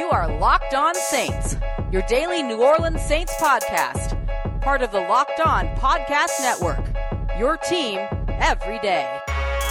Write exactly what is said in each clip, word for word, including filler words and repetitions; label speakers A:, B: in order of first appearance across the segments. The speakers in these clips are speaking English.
A: are Locked On Saints, your daily New Orleans Saints podcast, part of the Locked On Podcast Network, your team every day.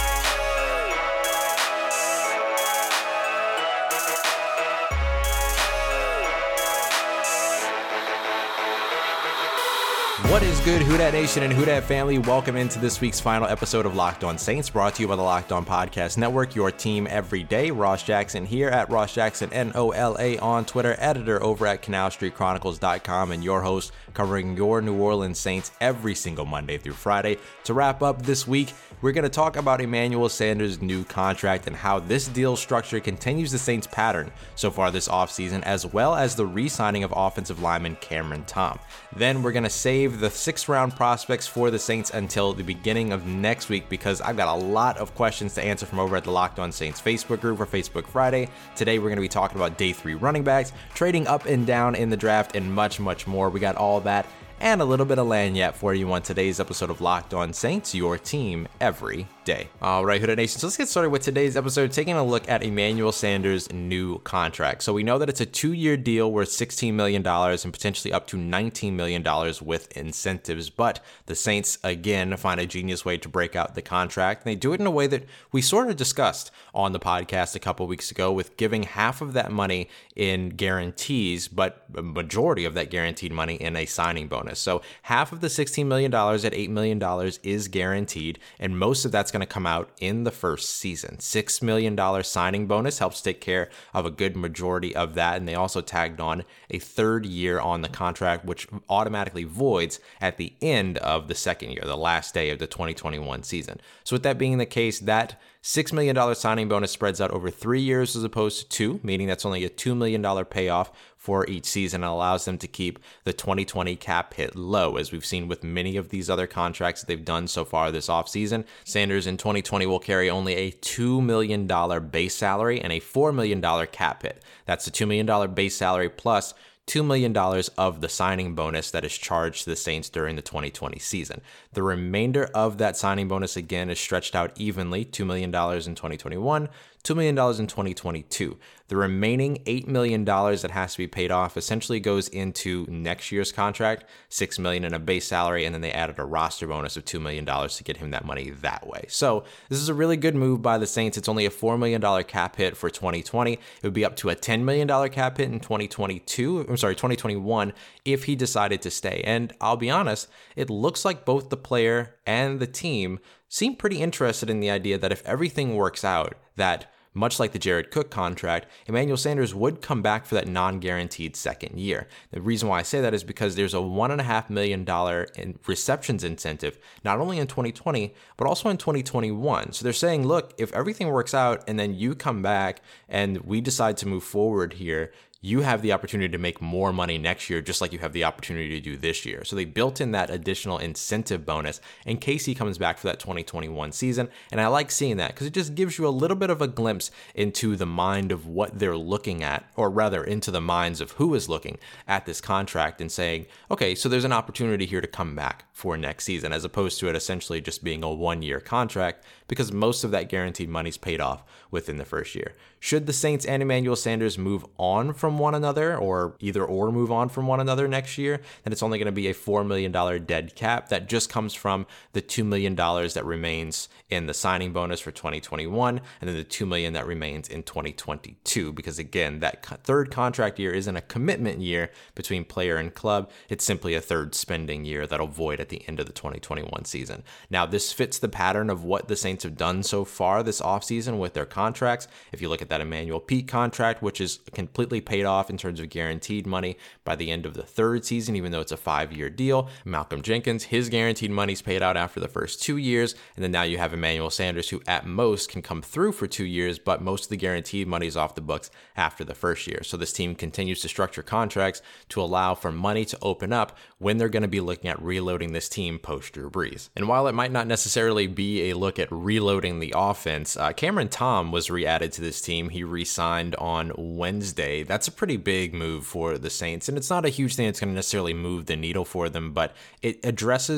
B: What is good, Who Dat Nation and Who Dat family? Welcome into this week's final episode of Locked On Saints, brought to you by the Locked On Podcast Network, your team every day. Ross Jackson here at Ross Jackson, N O L A on Twitter, editor over at Canal Street Chronicles dot com, and your host covering your New Orleans Saints every single Monday through Friday. To wrap up this week, we're going to talk about Emmanuel Sanders' new contract and how this deal structure continues the Saints' pattern so far this offseason, as well as the re-signing of offensive lineman Cameron Tom. Then we're going to save the sixth round prospects for the Saints until the beginning of next week, because I've got a lot of questions to answer from over at the Locked On Saints Facebook group for Facebook Friday. Today we're going to be talking about day three running backs, trading up and down in the draft, and much, much more. We got all that and a little bit of lagniappe for you on today's episode of Locked On Saints, your team every day. All right, Who Dat Nation, so let's get started with today's episode, taking a look at Emmanuel Sanders' new contract. So we know that it's a two-year deal worth sixteen million dollars and potentially up to nineteen million dollars with incentives, but the Saints, again, find a genius way to break out the contract, and they do it in a way that we sort of discussed on the podcast a couple weeks ago, with giving half of that money in guarantees, but a majority of that guaranteed money in a signing bonus. So half of the sixteen million dollars at eight million dollars is guaranteed, and most of that's going to come out in the first season. six million dollars signing bonus helps take care of a good majority of that, and they also tagged on a third year on the contract, which automatically voids at the end of the second year, the last day of the twenty twenty-one season. So with that being the case, that six million dollars signing bonus spreads out over three years as opposed to two, meaning that's only a two million dollars payoff for each season, and allows them to keep the twenty twenty cap hit low, as we've seen with many of these other contracts that they've done so far this offseason. Sanders in twenty twenty will carry only a two million dollars base salary and a four million dollars cap hit. That's the two million dollars base salary plus two million dollars of the signing bonus that is charged to the Saints during the twenty twenty season. The remainder of that signing bonus, again, is stretched out evenly, two million dollars in twenty twenty-one, two million dollars in twenty twenty-two. The remaining eight million dollars that has to be paid off essentially goes into next year's contract, six million dollars in a base salary, and then they added a roster bonus of two million dollars to get him that money that way. So this is a really good move by the Saints. It's only a four million dollars cap hit for twenty twenty. It would be up to a ten million dollars cap hit in twenty twenty-two, I'm sorry, twenty twenty-one, if he decided to stay. And I'll be honest, it looks like both the player and the team seem pretty interested in the idea that if everything works out, that much like the Jared Cook contract, Emmanuel Sanders would come back for that non-guaranteed second year. The reason why I say that is because there's a one point five million dollars in receptions incentive, not only in twenty twenty, but also in twenty twenty-one. So they're saying, look, if everything works out and then you come back and we decide to move forward here, you have the opportunity to make more money next year, just like you have the opportunity to do this year. So they built in that additional incentive bonus in case he comes back for that twenty twenty-one season. And I like seeing that because it just gives you a little bit of a glimpse into the mind of what they're looking at, or rather into the minds of who is looking at this contract and saying, okay, so there's an opportunity here to come back for next season, as opposed to it essentially just being a one-year contract, because most of that guaranteed money is paid off within the first year. Should the Saints and Emmanuel Sanders move on from one another, or either or move on from one another next year, then it's only going to be a four million dollars dead cap that just comes from the two million dollars that remains in the signing bonus for twenty twenty-one, and then the two million dollars that remains in twenty twenty-two, because again, that third contract year isn't a commitment year between player and club. It's simply a third spending year that'll void at the end of the twenty twenty-one season. Now, this fits the pattern of what the Saints have done so far this offseason with their contracts. If you look at that Emmanuel Pete contract, which is completely paid off in terms of guaranteed money by the end of the third season, even though it's a five-year deal. Malcolm Jenkins, his guaranteed money's paid out after the first two years, and then now you have Emmanuel Sanders, who at most can come through for two years, but most of the guaranteed money is off the books after the first year. So this team continues to structure contracts to allow for money to open up when they're going to be looking at reloading this team post Drew Brees. And while it might not necessarily be a look at reloading the offense, uh, Cameron Tom was re-added to this team. He re-signed on Wednesday. That's a pretty big move for the Saints, and it's not a huge thing that's going to necessarily move the needle for them, but it addresses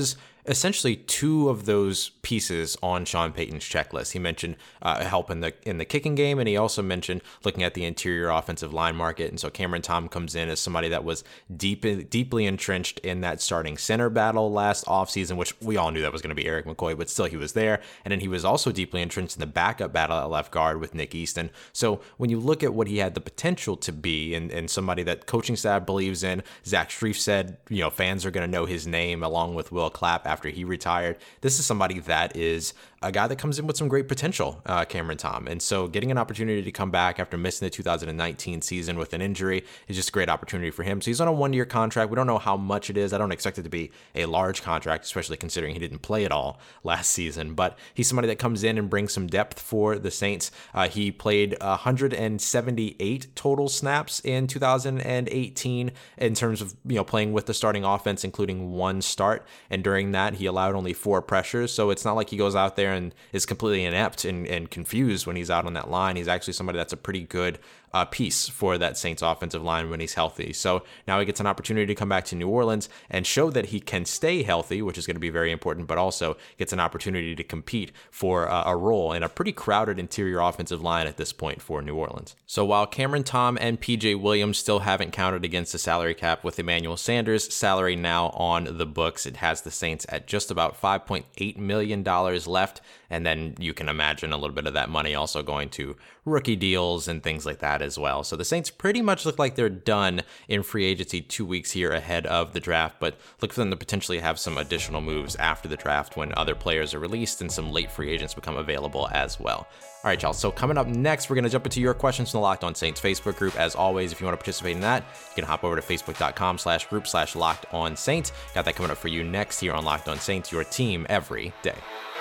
B: essentially two of those pieces on Sean Payton's checklist. He mentioned uh, help in the in the kicking game, and he also mentioned looking at the interior offensive line market. And so Cameron Tom comes in as somebody that was deep, deeply entrenched in that starting center battle last offseason, which we all knew that was going to be Eric McCoy, but still he was there. And then he was also deeply entrenched in the backup battle at left guard with Nick Easton. So when you look at what he had the potential to be, and, and somebody that coaching staff believes in, Zach Strief said, you know, fans are going to know his name along with Will Clapp after he retired. This is somebody that is a guy that comes in with some great potential, uh, Cameron Tom. And so getting an opportunity to come back after missing the two thousand nineteen season with an injury is just a great opportunity for him. So he's on a one-year contract. We don't know how much it is. I don't expect it to be a large contract, especially considering he didn't play at all last season. But he's somebody that comes in and brings some depth for the Saints. Uh, he played one hundred seventy-eight total snaps in two thousand eighteen in terms of, you know, playing with the starting offense, including one start. And during that, he allowed only four pressures. So it's not like he goes out there and is completely inept and, and confused when he's out on that line. He's actually somebody that's a pretty good uh, piece for that Saints offensive line when he's healthy. So now he gets an opportunity to come back to New Orleans and show that he can stay healthy, which is going to be very important, but also gets an opportunity to compete for uh, a role in a pretty crowded interior offensive line at this point for New Orleans. So while Cameron Tom and P J Williams still haven't counted against the salary cap with Emmanuel Sanders' salary now on the books, it has the Saints at just about five point eight million dollars left. And then you can imagine a little bit of that money also going to rookie deals and things like that as well. So the Saints pretty much look like they're done in free agency two weeks here ahead of the draft, but look for them to potentially have some additional moves after the draft when other players are released and some late free agents become available as well. All right, y'all. So coming up next, we're going to jump into your questions from the Locked On Saints Facebook group. As always, if you want to participate in that, you can hop over to facebook.com slash group slash Locked On Saints. Got that coming up for you next here on Locked On Saints, your team every day.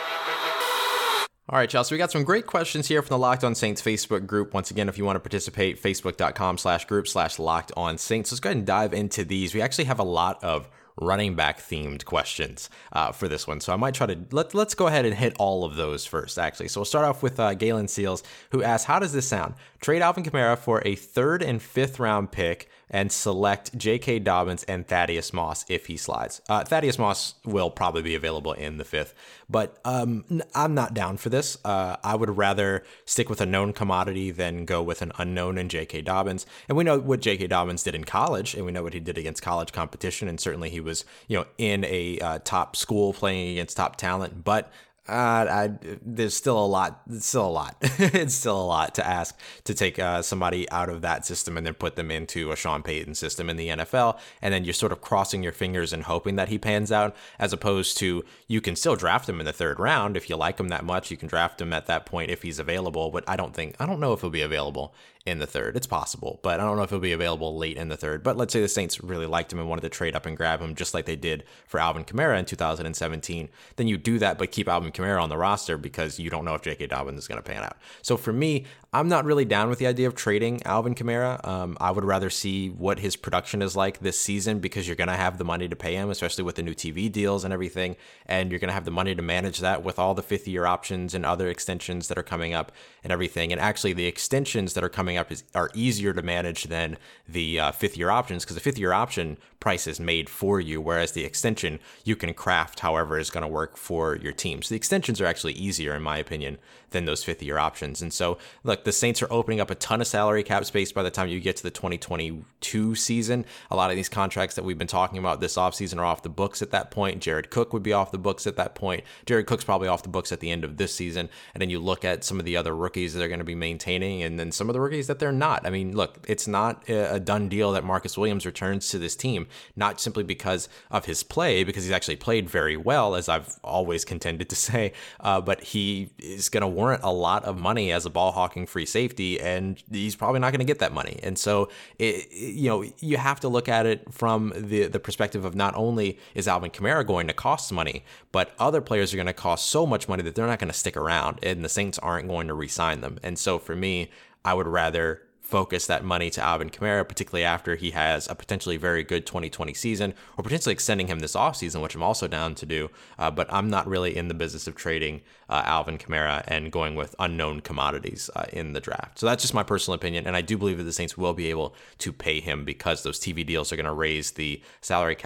B: All right, y'all. So we got some great questions here from the Locked On Saints Facebook group. Once again, if you want to participate, facebook.com slash group slash Locked On Saints. Let's go ahead and dive into these. We actually have a lot of running back themed questions uh, for this one. So I might try to, let, let's go ahead and hit all of those first, actually. So we'll start off with uh, Galen Seals, who asks, how does this sound? Trade Alvin Kamara for a third and fifth round pick and select J K. Dobbins and Thaddeus Moss if he slides. Uh, Thaddeus Moss will probably be available in the fifth, but um, I'm not down for this. Uh, I would rather stick with a known commodity than go with an unknown in J K. Dobbins. And we know what J K. Dobbins did in college, and we know what he did against college competition, and certainly he was, you know, in a uh, top school playing against top talent, but Uh, I, there's still a lot, it's still a lot, it's still a lot to ask to take uh, somebody out of that system and then put them into a Sean Payton system in the N F L. And then you're sort of crossing your fingers and hoping that he pans out, as opposed to you can still draft him in the third round. If you like him that much, you can draft him at that point if he's available. But I don't think, I don't know if he'll be available in the third. It's possible, but I don't know if he'll be available late in the third. But let's say the Saints really liked him and wanted to trade up and grab him, just like they did for Alvin Kamara in two thousand seventeen. Then you do that, but keep Alvin Kamara on the roster because you don't know if J K. Dobbins is going to pan out. So for me, I'm not really down with the idea of trading Alvin Kamara. Um, I would rather see what his production is like this season, because you're going to have the money to pay him, especially with the new T V deals and everything. And you're going to have the money to manage that with all the fifth year options and other extensions that are coming up and everything. And actually the extensions that are coming up is, are easier to manage than the uh, fifth year options, because the fifth year option price is made for you, whereas the extension you can craft however is going to work for your team. So the extensions are actually easier, in my opinion, than those fifth year options. And so look, the Saints are opening up a ton of salary cap space by the time you get to the twenty twenty-two season. A lot of these contracts that we've been talking about this offseason are off the books at that point. Jared Cook would be off the books at that point. Jared Cook's probably off the books at the end of this season. And then you look at some of the other rookies that they're going to be maintaining, and then some of the rookies that they're not. I mean, look, it's not a done deal that Marcus Williams returns to this team, not simply because of his play, because he's actually played very well, as I've always contended to say, uh, but he is going to warrant a lot of money as a ball hawking free safety, and he's probably not going to get that money. And so, it, you know, you have to look at it from the, the perspective of not only is Alvin Kamara going to cost money, but other players are going to cost so much money that they're not going to stick around, and the Saints aren't going to re-sign them. And so for me, I would rather focus that money to Alvin Kamara, particularly after he has a potentially very good twenty twenty season, or potentially extending him this offseason, which I'm also down to do. Uh, but I'm not really in the business of trading uh, Alvin Kamara and going with unknown commodities uh, in the draft. So that's just my personal opinion. And I do believe that the Saints will be able to pay him, because those T V deals are going to raise the salary cap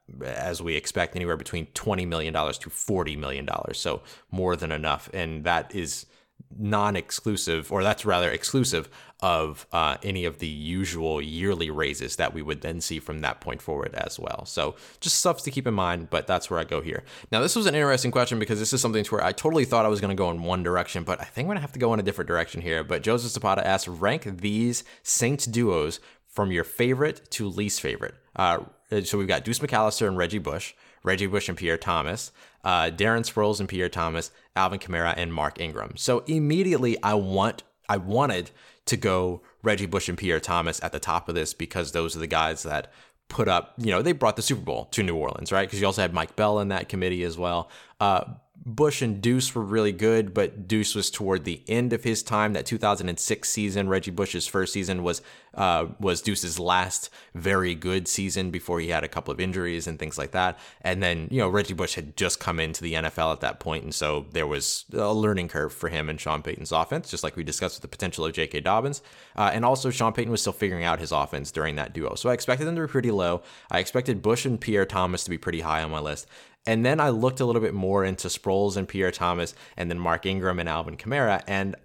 B: as we expect, anywhere between twenty million dollars to forty million dollars. So more than enough. And that is non-exclusive, or that's rather exclusive of uh, any of the usual yearly raises that we would then see from that point forward as well. So just stuff to keep in mind, but that's where I go here. Now, this was an interesting question because this is something to where I totally thought I was going to go in one direction, but I think I'm going to have to go in a different direction here. But Joseph Zapata asks, rank these Saints duos from your favorite to least favorite. Uh, so we've got Deuce McAllister and Reggie Bush, Reggie Bush and Pierre Thomas, uh, Darren Sproles and Pierre Thomas, Alvin Kamara and Mark Ingram. So immediately I want, I wanted to go Reggie Bush and Pierre Thomas at the top of this because those are the guys that put up, you know, they brought the Super Bowl to New Orleans, right? Because you also had Mike Bell in that committee as well. Uh, Bush and Deuce were really good, but Deuce was toward the end of his time. That two thousand six season, Reggie Bush's first season, was uh, was Deuce's last very good season before he had a couple of injuries and things like that. And then, you know, Reggie Bush had just come into the N F L at that point, and so there was a learning curve for him and Sean Payton's offense, just like we discussed with the potential of J K. Dobbins. Uh, and also, Sean Payton was still figuring out his offense during that duo. So I expected them to be pretty low. I expected Bush and Pierre Thomas to be pretty high on my list. And then I looked a little bit more into Sproles and Pierre Thomas and then Mark Ingram and Alvin Kamara. And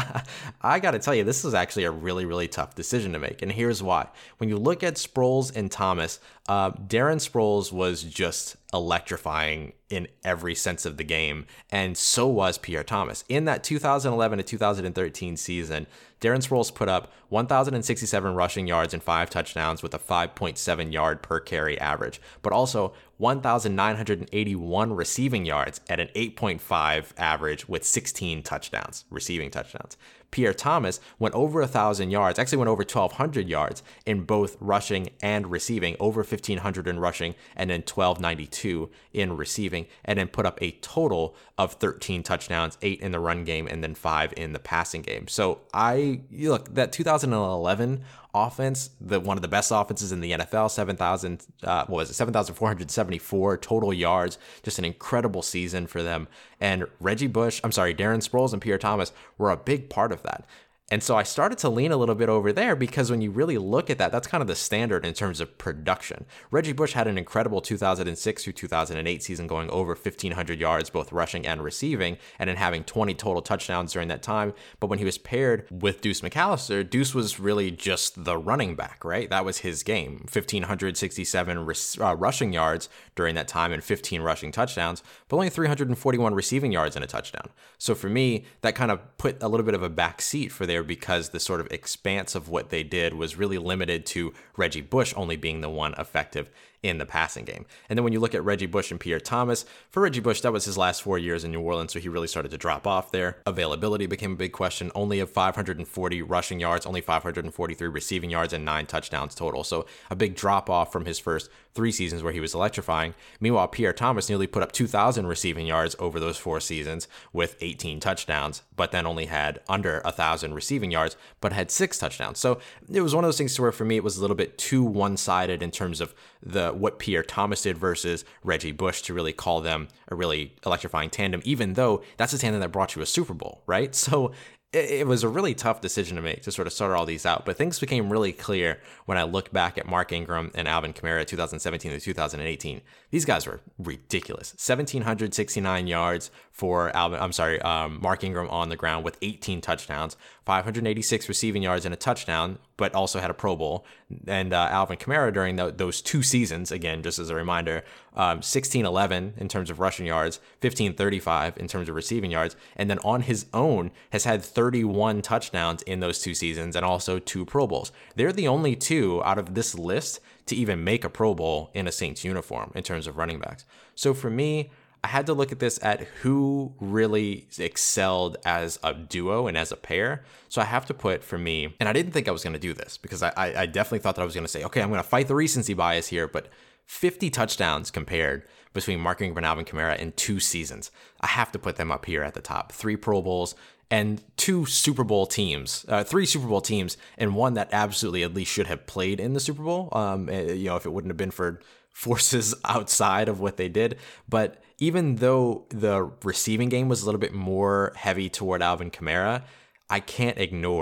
B: I got to tell you, this is actually a really, really tough decision to make. And here's why. When you look at Sproles and Thomas, uh, Darren Sproles was just electrifying in every sense of the game. And so was Pierre Thomas. In that two thousand eleven to two thousand thirteen season, Darren Sproles put up one thousand sixty-seven rushing yards and five touchdowns with a five point seven yard per carry average, but also one thousand nine hundred eighty-one receiving yards at an eight point five average with sixteen touchdowns, receiving touchdowns. Pierre Thomas went over one thousand yards, actually went over twelve hundred yards in both rushing and receiving, over fifteen hundred in rushing and then twelve ninety-two in receiving, and then put up a total of thirteen touchdowns, eight in the run game and then five in the passing game. So I, look, that two thousand eleven offense, the one of the best offenses in the N F L, seven thousand, uh, what was it, seven thousand four hundred seventy-four total yards, just an incredible season for them. And Reggie Bush, I'm sorry, Darren Sproles and Pierre Thomas were a big part of that. And so I started to lean a little bit over there because when you really look at that, that's kind of the standard in terms of production. Reggie Bush had an incredible two thousand six through two thousand eight season, going over fifteen hundred yards, both rushing and receiving, and then having twenty total touchdowns during that time. But when he was paired with Deuce McAllister, Deuce was really just the running back, right? That was his game. one thousand five hundred sixty-seven uh, rushing yards during that time and fifteen rushing touchdowns, but only three hundred forty-one receiving yards and a touchdown. So for me, that kind of put a little bit of a back seat for there because the sort of expanse of what they did was really limited to Reggie Bush only being the one effective in the passing game. And then when you look at Reggie Bush and Pierre Thomas, for Reggie Bush, that was his last four years in New Orleans, so he really started to drop off there. Availability became a big question, only of five hundred forty rushing yards, only five hundred forty-three receiving yards, and nine touchdowns total. So a big drop off from his first three seasons where he was electrifying. Meanwhile, Pierre Thomas nearly put up two thousand receiving yards over those four seasons with eighteen touchdowns, but then only had under one thousand receiving yards, but had six touchdowns. So it was one of those things to where for me, it was a little bit too one-sided in terms of the what Pierre Thomas did versus Reggie Bush to really call them a really electrifying tandem, even though that's a tandem that brought you a Super Bowl, right? So it was a really tough decision to make to sort of start all these out, but things became really clear when I look back at Mark Ingram and Alvin Kamara two thousand seventeen to two thousand eighteen. These guys were ridiculous. one thousand seven hundred sixty-nine yards for Alvin, I'm sorry, um, Mark Ingram on the ground with eighteen touchdowns, five hundred eighty-six receiving yards and a touchdown, but also had a Pro Bowl. And uh, Alvin Kamara during the, those two seasons, again, just as a reminder, um, sixteen eleven in terms of rushing yards, fifteen thirty-five in terms of receiving yards, and then on his own has had thirty-one touchdowns in those two seasons and also two Pro Bowls. They're the only two out of this list to even make a Pro Bowl in a Saints uniform in terms of running backs. So for me, I had to look at this at who really excelled as a duo and as a pair. So I have to put for me, and I didn't think I was going to do this because I, I, I definitely thought that I was going to say, okay, I'm going to fight the recency bias here, but fifty touchdowns compared between Mark Ingram and Alvin Kamara in two seasons. I have to put them up here at the top. Three Pro Bowls and two Super Bowl teams, uh, three Super Bowl teams, and one that absolutely at least should have played in the Super Bowl. Um, you know, if it wouldn't have been for forces outside of what they did. But even though the receiving game was a little bit more heavy toward Alvin Kamara, I can't ignore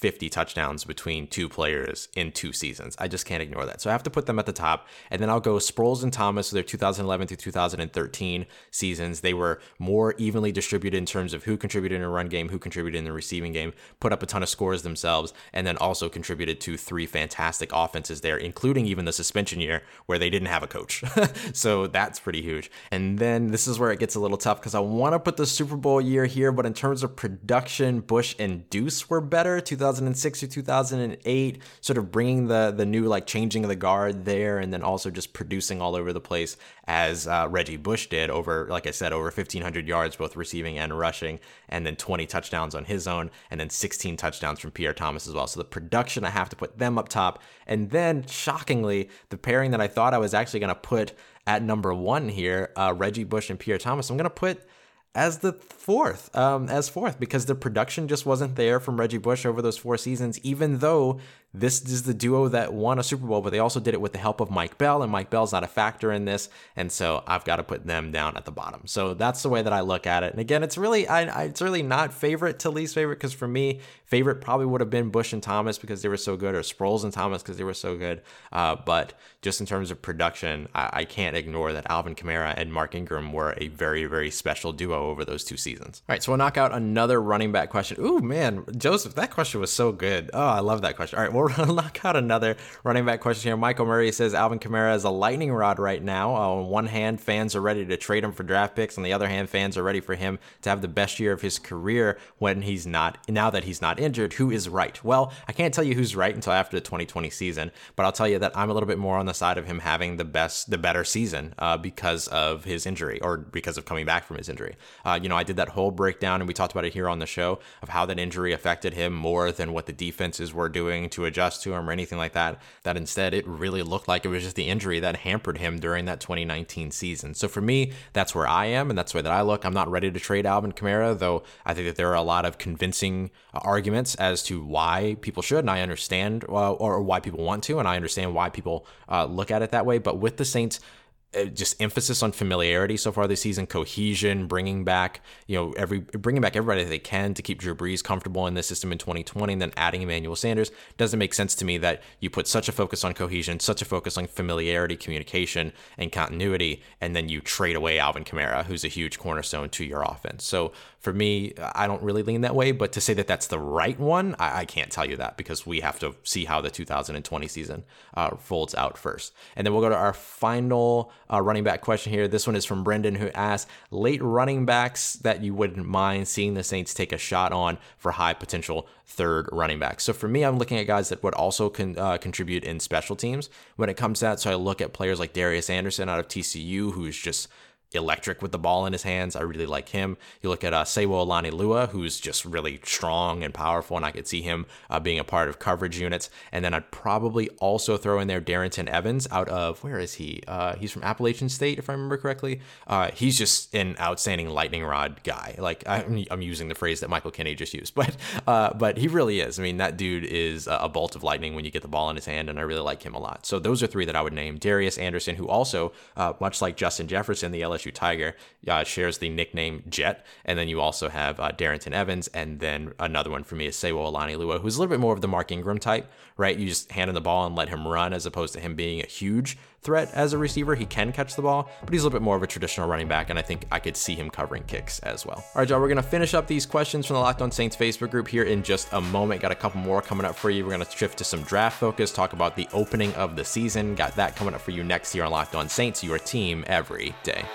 B: fifty touchdowns between two players in two seasons. I just can't ignore that. So I have to put them at the top. And then I'll go Sproles and Thomas for their two thousand eleven through two thousand thirteen seasons. They were more evenly distributed in terms of who contributed in a run game, who contributed in the receiving game, put up a ton of scores themselves, and then also contributed to three fantastic offenses there, including even the suspension year where they didn't have a coach. So that's pretty huge. And then this is where it gets a little tough because I want to put the Super Bowl year here, but in terms of production, Bush and Deuce were better. two thousand six or two thousand eight, sort of bringing the the new like changing of the guard there, and then also just producing all over the place as uh, Reggie Bush did over, like I said, over fifteen hundred yards, both receiving and rushing, and then twenty touchdowns on his own, and then sixteen touchdowns from Pierre Thomas as well. So the production, I have to put them up top. And then, shockingly, the pairing that I thought I was actually going to put at number one here, uh, Reggie Bush and Pierre Thomas, I'm going to put as the fourth, um, as fourth, because the production just wasn't there from Reggie Bush over those four seasons, even though this is the duo that won a Super Bowl, but they also did it with the help of Mike Bell, and Mike Bell's not a factor in this, and so I've got to put them down at the bottom. So that's the way that I look at it. And again, it's really, I, I it's really not favorite to least favorite, because for me, favorite probably would have been Bush and Thomas because they were so good, or Sproles and Thomas because they were so good. Uh, but just in terms of production, I, I can't ignore that Alvin Kamara and Mark Ingram were a very, very special duo over those two seasons. All right, so we'll knock out another running back question. Ooh, man, Joseph, that question was so good. Oh, I love that question. All right, well, we're going to knock out another running back question here. Michael Murray says Alvin Kamara is a lightning rod right now. Uh, on one hand, fans are ready to trade him for draft picks. On the other hand, fans are ready for him to have the best year of his career when he's not, now that he's not injured. Who is right? Well, I can't tell you who's right until after the twenty twenty season, but I'll tell you that I'm a little bit more on the side of him having the best, the better season uh, because of his injury, or because of coming back from his injury. Uh, you know, I did that whole breakdown, and we talked about it here on the show, of how that injury affected him more than what the defenses were doing to adjust to him or anything like that. That instead, it really looked like it was just the injury that hampered him during that twenty nineteen season. So for me, that's where I am, and that's the way that I look. I'm not ready to trade Alvin Kamara, though I think that there are a lot of convincing uh, arguments as to why people should, and I understand, uh, or why people want to, and I understand why people uh, look at it that way. But with the Saints, just emphasis on familiarity so far this season, cohesion, bringing back, you know, every bringing back everybody that they can to keep Drew Brees comfortable in this system in twenty twenty, and then adding Emmanuel Sanders. Doesn't make sense to me that you put such a focus on cohesion, such a focus on familiarity, communication, and continuity, and then you trade away Alvin Kamara, who's a huge cornerstone to your offense. So for me, I don't really lean that way, but to say that that's the right one, I, I can't tell you that, because we have to see how the two thousand twenty season uh, folds out first. And then we'll go to our final Uh, running back question here. This one is from Brendan, who asks, late running backs that you wouldn't mind seeing the Saints take a shot on for high potential third running backs. So for me, I'm looking at guys that would also con- uh, contribute in special teams when it comes to that. So I look at players like Darius Anderson out of T C U, who's just electric with the ball in his hands. I really like him. You look at uh, Sewo Olani-Lua, who's just really strong and powerful, and I could see him uh, being a part of coverage units. And then I'd probably also throw in there Darrington Evans out of, where is he? Uh, he's from Appalachian State, if I remember correctly. Uh, he's just an outstanding lightning rod guy. Like, I'm, I'm using the phrase that Michael Kinney just used, but uh, but he really is. I mean, that dude is a bolt of lightning when you get the ball in his hand, and I really like him a lot. So those are three that I would name. Darius Anderson, who also, uh, much like Justin Jefferson, the L S U Tiger, uh, shares the nickname Jet. And then you also have uh, Darrington Evans, and then another one for me is Sewo Olani-Lua, who's a little bit more of the Mark Ingram type, right? You just hand him the ball and let him run, as opposed to him being a huge threat as a receiver. He can catch the ball, but he's a little bit more of a traditional running back, and I think I could see him covering kicks as well. All right, y'all, we're going to finish up these questions from the Locked On Saints Facebook group here in just a moment. Got a couple more coming up for you. We're going to shift to some draft focus, talk about the opening of the season. Got that coming up for you next here on Locked On Saints, your team every day.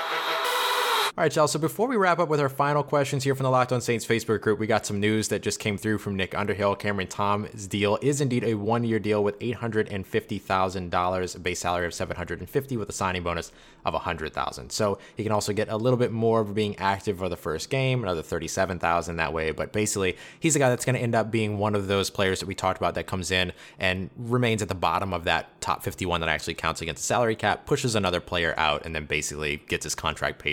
B: All right, y'all. So before we wrap up with our final questions here from the Locked On Saints Facebook group, we got some news that just came through from Nick Underhill. Cameron Thomas' deal is indeed a one-year deal with eight hundred fifty thousand dollars, a base salary of seven hundred fifty thousand dollars with a signing bonus of one hundred thousand dollars. So he can also get a little bit more for being active for the first game, another thirty-seven thousand dollars that way. But basically, he's a guy that's going to end up being one of those players that we talked about that comes in and remains at the bottom of that top fifty-one that actually counts against the salary cap, pushes another player out, and then basically gets his contract paid for.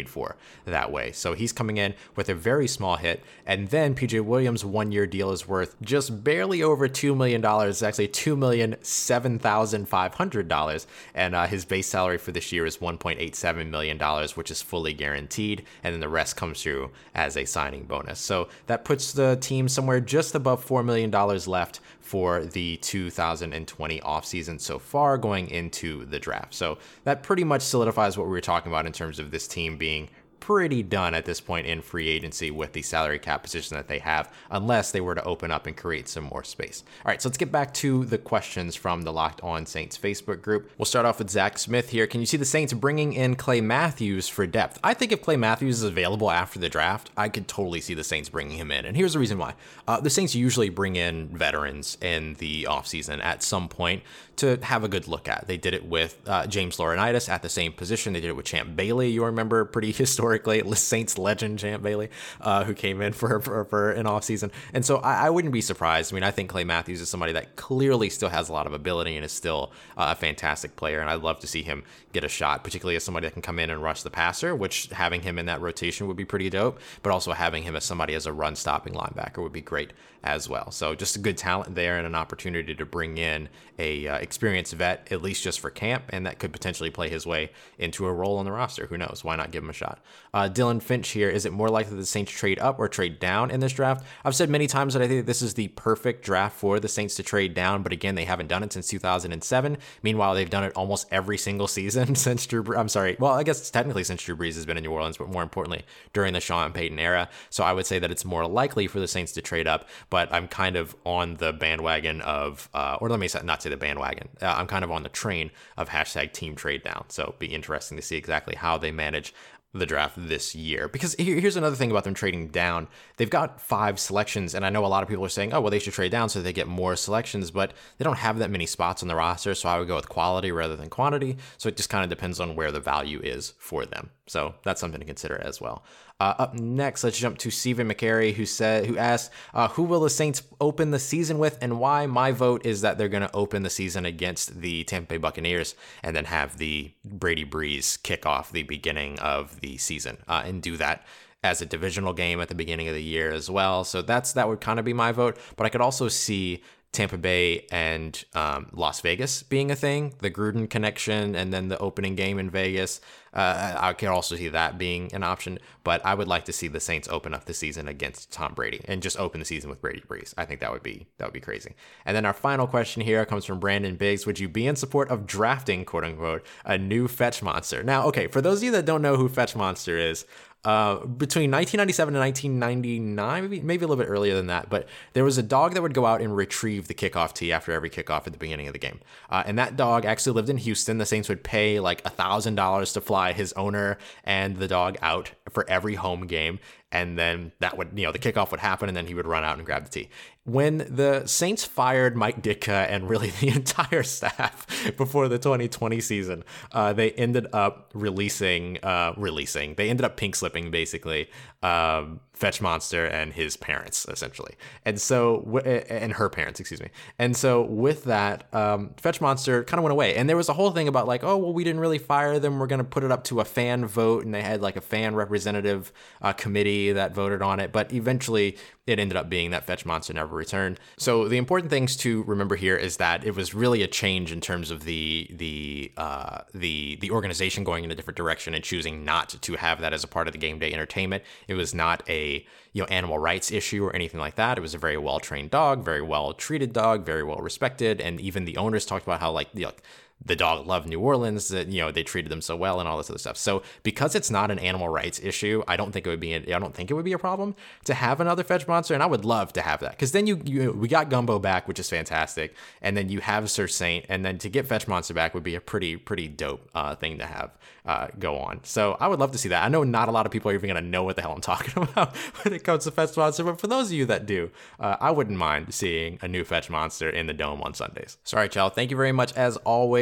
B: that way. So he's coming in with a very small hit. And then P J Williams' one-year deal is worth just barely over two million dollars. It's actually two million seven thousand five hundred dollars. And uh, his base salary for this year is one point eight seven million dollars, which is fully guaranteed. And then the rest comes through as a signing bonus. So that puts the team somewhere just above four million dollars left for the two thousand twenty offseason so far going into the draft. So that pretty much solidifies what we were talking about in terms of this team being pretty done at this point in free agency with the salary cap position that they have, unless they were to open up and create some more space. All right, so let's get back to the questions from the Locked On Saints Facebook group. We'll start off with Zach Smith here. Can you see the Saints bringing in Clay Matthews for depth? I think if Clay Matthews is available after the draft, I could totally see the Saints bringing him in. And here's the reason why. Uh, the Saints usually bring in veterans in the offseason at some point to have a good look at. They did it with uh, James Laurinaitis at the same position. They did it with Champ Bailey, you remember, pretty historically, Saints legend Champ Bailey, uh, who came in for, for, for an offseason. And so I, I wouldn't be surprised. I mean, I think Clay Matthews is somebody that clearly still has a lot of ability and is still uh, a fantastic player. And I'd love to see him get a shot, particularly as somebody that can come in and rush the passer, which having him in that rotation would be pretty dope. But also having him as somebody as a run stopping linebacker would be great as well. So just a good talent there and an opportunity to bring in a uh, experienced vet, at least just for camp, and that could potentially play his way into a role on the roster. Who knows? Why not give him a shot? Uh, Dylan Finch here. Is it more likely the Saints trade up or trade down in this draft? I've said many times that I think this is the perfect draft for the Saints to trade down, but again, they haven't done it since two thousand seven. Meanwhile, they've done it almost every single season since Drew Brees. I'm sorry. Well, I guess technically since Drew Brees has been in New Orleans, but more importantly, during the Sean Payton era. So I would say that it's more likely for the Saints to trade up, but I'm kind of on the bandwagon of, uh, or let me not say the bandwagon. Uh, I'm kind of on the train of hashtag team trade down. So it'll be interesting to see exactly how they manage the draft this year. Because here, here's another thing about them trading down. They've got five selections, and I know a lot of people are saying, oh, well, they should trade down so they get more selections, but they don't have that many spots on the roster, so I would go with quality rather than quantity. So it just kind of depends on where the value is for them. So that's something to consider as well. Uh, up next, let's jump to Stephen McCary, who said, who asked, uh, who will the Saints open the season with and why? My vote is that they're going to open the season against the Tampa Bay Buccaneers and then have the Brady Breeze kick off the beginning of the season uh, and do that as a divisional game at the beginning of the year as well. So that's that would kind of be my vote. But I could also see Tampa Bay and um, Las Vegas being a thing, the Gruden connection, and then the opening game in Vegas. Uh, I could also see that being an option, but I would like to see the Saints open up the season against Tom Brady and just open the season with Brady Breeze. I think that would be that would be crazy. And then our final question here comes from Brandon Biggs. Would you be in support of drafting, quote unquote, a new fetch monster? Now, okay, for those of you that don't know who Fetch Monster is, Uh, between nineteen ninety-seven and nineteen ninety-nine, maybe maybe a little bit earlier than that, but there was a dog that would go out and retrieve the kickoff tee after every kickoff at the beginning of the game. Uh, and that dog actually lived in Houston. The Saints would pay like one thousand dollars to fly his owner and the dog out for every home game. And then that would, you know, the kickoff would happen and then he would run out and grab the tee. When the Saints fired Mike Ditka and really the entire staff before the twenty twenty season, uh, they ended up releasing, uh, releasing, they ended up pink slipping basically, um, Fetch Monster and his parents essentially. And so, and her parents, excuse me. And so with that, um, Fetch Monster kind of went away. And there was a whole thing about like, oh, well, we didn't really fire them. We're going to put it up to a fan vote. And they had like a fan representative uh, committee that voted on it. But eventually it ended up being that Fetch Monster never returned. So the important things to remember here is that it was really a change in terms of the, the, uh, the, the organization going in a different direction and choosing not to have that as a part of the game day entertainment. It was not a, you know, animal rights issue or anything like that. It was a very well-trained dog, very well-treated dog, very well-respected. And even the owners talked about how like, you know, the dog loved New Orleans, that, you know, they treated them so well and all this other stuff. So because it's not an animal rights issue, I don't think it would be, I don't think it would be a problem to have another Fetch Monster. And I would love to have that. Cause then you, you, we got Gumbo back, which is fantastic. And then you have Sir Saint, and then to get Fetch Monster back would be a pretty, pretty dope uh, thing to have uh, go on. So I would love to see that. I know not a lot of people are even going to know what the hell I'm talking about when it comes to Fetch Monster, but for those of you that do, uh, I wouldn't mind seeing a new Fetch Monster in the Dome on Sundays. So, all right, y'all. Thank you very much as always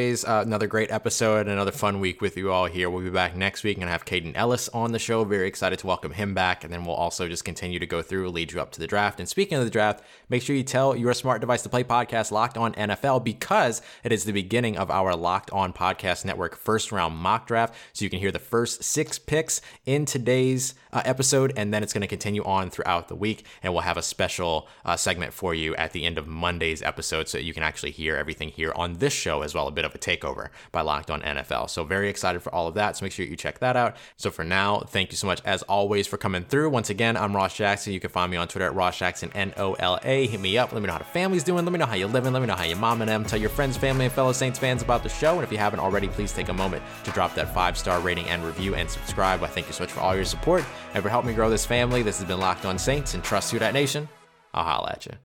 B: always, uh, another great episode, another fun week with you all here. We'll be back next week. I'm going to have Caden Ellis on the show. Very excited to welcome him back. And then we'll also just continue to go through, lead you up to the draft. And speaking of the draft, make sure you tell your smart device to play podcast Locked On N F L, because it is the beginning of our Locked On Podcast Network first round mock draft. So you can hear the first six picks in today's uh, episode, and then it's going to continue on throughout the week. And we'll have a special uh, segment for you at the end of Monday's episode so that you can actually hear everything here on this show as well, a bit of a takeover by Locked On N F L. So very excited for all of that. So make sure you check that out. So for now, thank you so much as always for coming through. Once again, I'm Ross Jackson. You can find me on Twitter at Ross Jackson, N O L A. Hit me up. Let me know how the family's doing. Let me know how you're living. Let me know how your mom and them. Tell your friends, family, and fellow Saints fans about the show. And if you haven't already, please take a moment to drop that five-star rating and review and subscribe. I thank you so much for all your support and for helping me grow this family. This has been Locked On Saints, and trust Who Dat Nation. I'll holla at you.